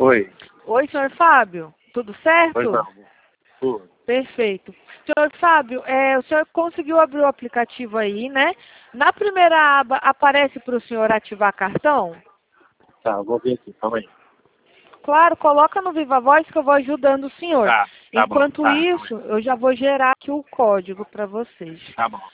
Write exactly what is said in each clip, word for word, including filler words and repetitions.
Oi. Oi, senhor Fábio. Tudo certo? Pois não. Tudo. Perfeito. Senhor Fábio, é, o senhor conseguiu abrir o aplicativo aí, né? Na primeira aba, aparece para o senhor ativar cartão? Tá, eu vou ver aqui, calma aí. Claro, coloca no Viva Voz que eu vou ajudando o senhor. Tá, tá bom. Enquanto Tá, isso, eu já vou gerar aqui o código para vocês. tá bom.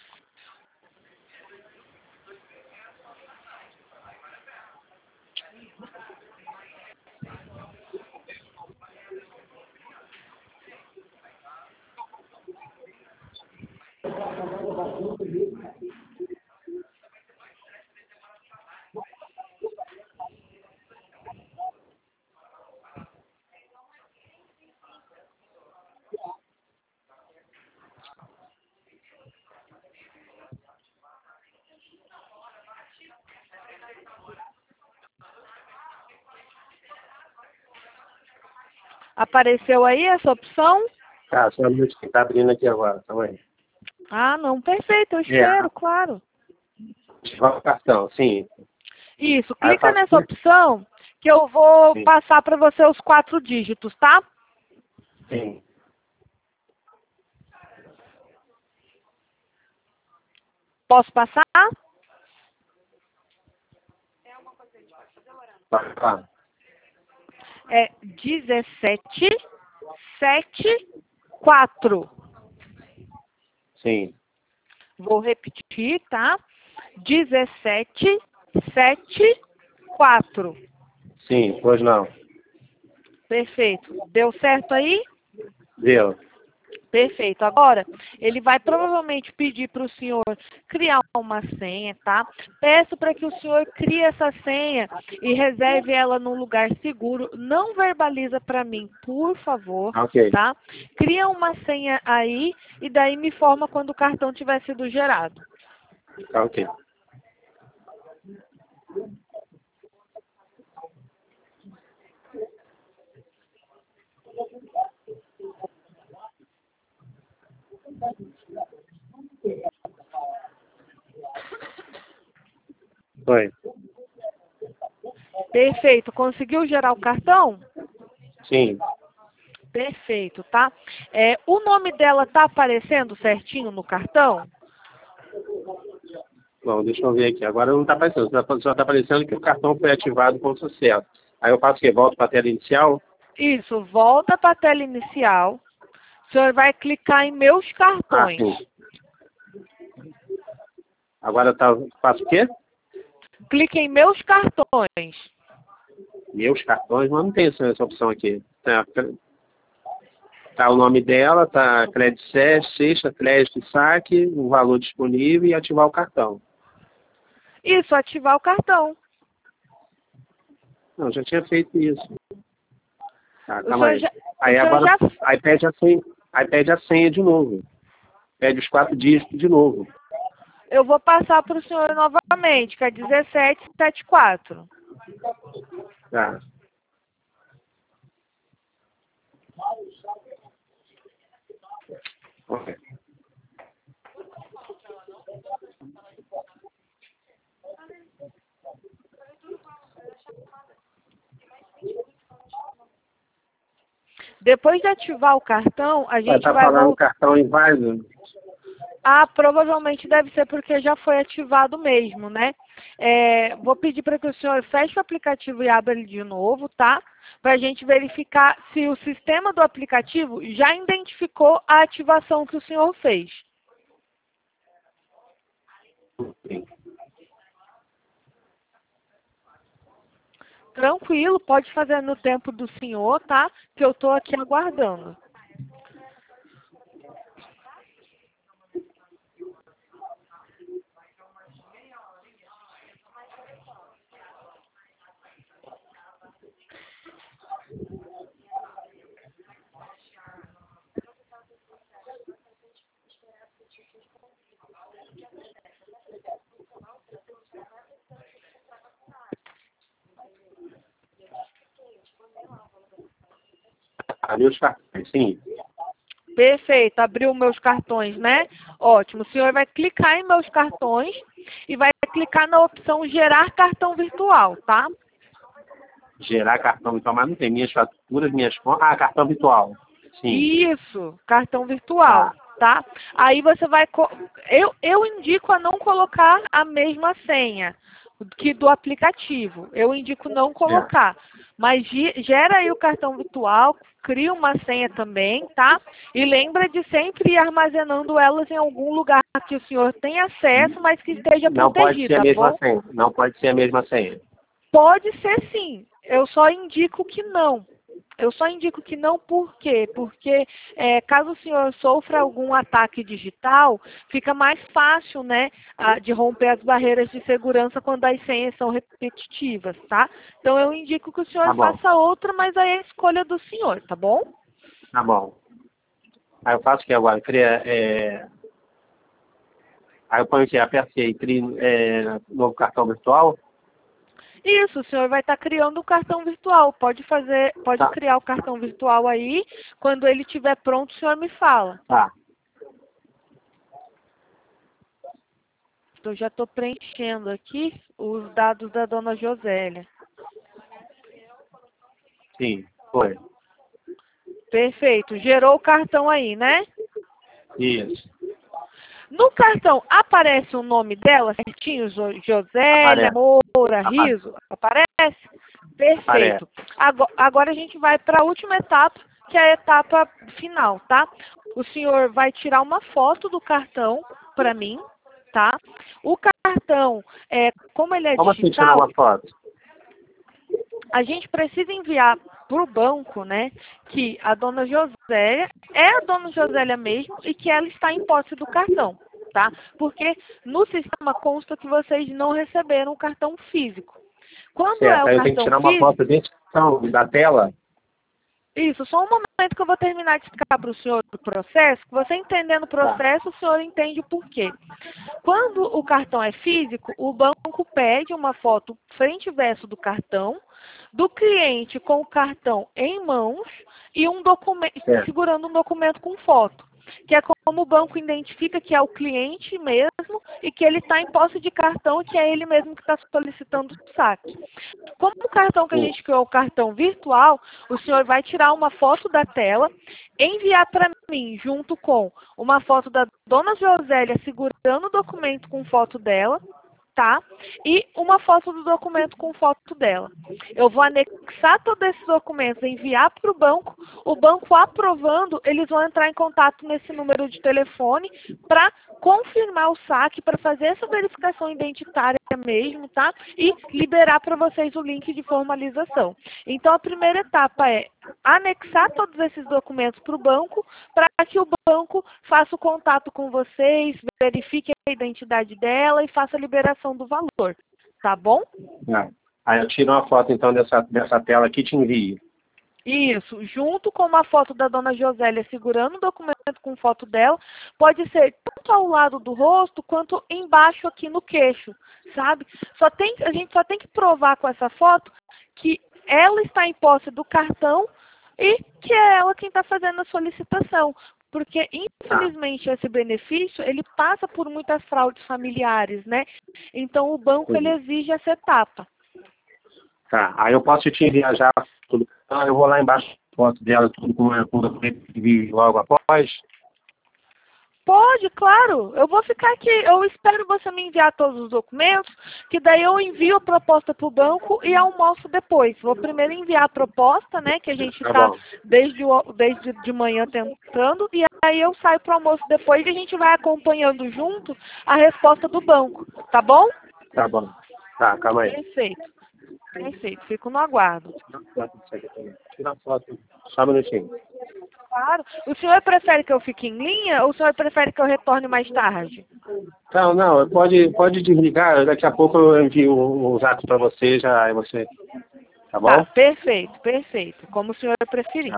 Apareceu aí essa opção? Tá, só um minuto que tá abrindo aqui agora, calma aí. Ah, não, perfeito, eu espero, É. claro. Ativar o cartão, sim. Isso, Aí eu clica faço nessa o quê? opção que eu vou Sim. passar para você os quatro dígitos, tá? Sim. Posso passar? Tá, tá. É dezessete, sete, quatro. Sim. Vou repetir, tá? dezessete, sete, quatro. Sim, pois não. Perfeito. Deu certo aí? Deu. Perfeito. Agora, ele vai provavelmente pedir para o senhor criar uma senha, tá? Peço para que o senhor crie essa senha e reserve ela num lugar seguro. Não verbaliza para mim, por favor, Ok. tá? Cria uma senha aí e daí me informa quando o cartão tiver sido gerado. Tá, ok. Oi. Perfeito. Conseguiu gerar o cartão? Sim. Perfeito, tá? É, o nome dela tá aparecendo certinho no cartão? Bom, deixa eu ver aqui. Agora não está aparecendo. Só está aparecendo que o cartão foi ativado com sucesso. Aí eu faço o quê? Volto para a tela inicial? Isso, volta para a tela inicial. O senhor vai clicar em meus Ah, cartões. sim. Agora tá, faço o quê? Clique em meus cartões. Meus cartões, mas não tem essa, essa opção aqui. Tá, tá o nome dela, tá crédito sexta, crédito saque, o valor disponível e ativar o cartão. Isso, ativar o cartão. Não, já tinha feito isso. Tá, O calma senhor aí. já, Aí o senhor agora, já, aí pede a senha, aí pede a senha de novo. Pede os quatro dígitos de novo. eu vou passar para o senhor novamente, que é dezessete setenta e quatro. Tá. Ok. Depois de ativar o cartão, a Vai gente estar vai falando voltar. cartão inválido? Ah, provavelmente deve ser porque já foi ativado mesmo, né? É, vou pedir para que o senhor feche o aplicativo e abra ele de novo, tá? Para a gente verificar se o sistema do aplicativo já identificou a ativação que o senhor fez. Sim. Tranquilo, pode fazer no tempo do senhor, tá? Que eu estou aqui aguardando. Ali os cartões, sim. Perfeito, abriu meus cartões, né? Ótimo. O senhor vai clicar em meus cartões e vai clicar na opção gerar cartão virtual, tá? Gerar cartão virtual, mas não tem minhas faturas, minhas contas. Ah, cartão virtual. Sim. Isso, cartão virtual, tá? Aí você vai... co- Eu, eu indico a não colocar a mesma senha que do aplicativo. Eu indico não colocar. Mas ge- gera aí o cartão virtual, cria uma senha também, tá? E lembra de sempre ir armazenando elas em algum lugar que o senhor tenha acesso, mas que esteja Não pode protegido, ser a tá mesma bom? senha. Não pode ser a mesma senha. Pode ser sim. Eu só indico que não. Eu só indico que não por quê? Porque é, caso o senhor sofra algum ataque digital, fica mais fácil, né, a- de romper as barreiras de segurança quando as senhas são repetitivas, tá? Então eu indico que o senhor Tá bom. faça outra, mas aí é a escolha do senhor, tá bom? Tá bom. Aí eu faço o que agora? Cria, é... Aí eu ponho aqui, aperto aqui, crio é, novo cartão virtual. Isso, o senhor vai estar criando um cartão virtual. Pode fazer, pode Tá. criar o cartão virtual aí. Quando ele estiver pronto, o senhor me fala. Tá. Eu já estou preenchendo aqui os dados da dona Josélia. Sim, foi. Perfeito. Gerou o cartão aí, né? Isso. No cartão aparece o nome dela certinho? Jo- Josélia, Aparece. Moura, Apa- Riso? Aparece? Perfeito. Aparece. Ago- Agora a gente vai para a última etapa, que é a etapa final, tá? O senhor vai tirar uma foto do cartão para mim, tá? O cartão, é, como ele é Como assim tirar digital, uma foto? a gente precisa enviar para o banco, né, que a dona Josélia é a dona Josélia mesmo e que ela está em posse do cartão, tá? Porque no sistema consta que vocês não receberam o cartão físico. Quando é Certo. o Aí eu tenho que cartão tirar uma físico, foto desse cartão, da tela. isso, só um momento que eu vou terminar de explicar para o senhor o processo, que você entendendo o Tá. processo, o senhor entende o porquê. Quando o cartão é físico, o banco pede uma foto frente e verso do cartão, do cliente com o cartão em mãos e um documento, Certo. segurando um documento com foto, que é como o banco identifica que é o cliente mesmo e que ele está em posse de cartão e que é ele mesmo que está solicitando o saque. Como o cartão que a Sim. gente criou é o cartão virtual, o senhor vai tirar uma foto da tela, enviar para mim junto com uma foto da dona Josélia segurando o documento com foto dela, tá? E uma foto do documento com foto dela. Eu vou anexar todos esses documentos, enviar para o banco. O banco aprovando, eles vão entrar em contato nesse número de telefone para confirmar o saque, para fazer essa verificação identitária mesmo, tá? E liberar para vocês o link de formalização. Então, a primeira etapa é anexar todos esses documentos para o banco, para que o banco faça o contato com vocês, verifique a identidade dela e faça a liberação do valor. Tá bom? Tá. Aí eu tiro uma foto, então, dessa, dessa tela aqui e te envio. Isso, junto com uma foto da dona Josélia segurando o documento com foto dela, pode ser tanto ao lado do rosto quanto embaixo aqui no queixo, sabe? Só tem, a gente só tem que provar com essa foto que ela está em posse do cartão e que é ela quem está fazendo a solicitação. Porque, infelizmente, esse benefício, ele passa por muitas fraudes familiares, né? Então, o banco, ele exige essa etapa. Tá. Aí eu posso te enviar já tudo. Ah, eu vou lá embaixo, foto dela, tudo com o documento que vi logo após. Pode, claro. Eu vou ficar aqui. Eu espero você me enviar todos os documentos, que daí eu envio a proposta para o banco e almoço depois. Vou primeiro enviar a proposta, né, que a gente Tá está bom. desde, o- desde de manhã tentando, e aí eu saio para o almoço depois e a gente vai acompanhando junto a resposta do banco. Tá bom? Tá bom. Tá, calma aí. Perfeito. Perfeito. Fico no aguardo. Tira a foto. Só um minutinho. Claro. O senhor prefere que eu fique em linha ou o senhor prefere que eu retorne mais tarde? Não, não, pode, pode desligar. Daqui a pouco eu envio o zap para você, já aí você. Tá bom? Tá, perfeito, perfeito. Como o senhor preferir.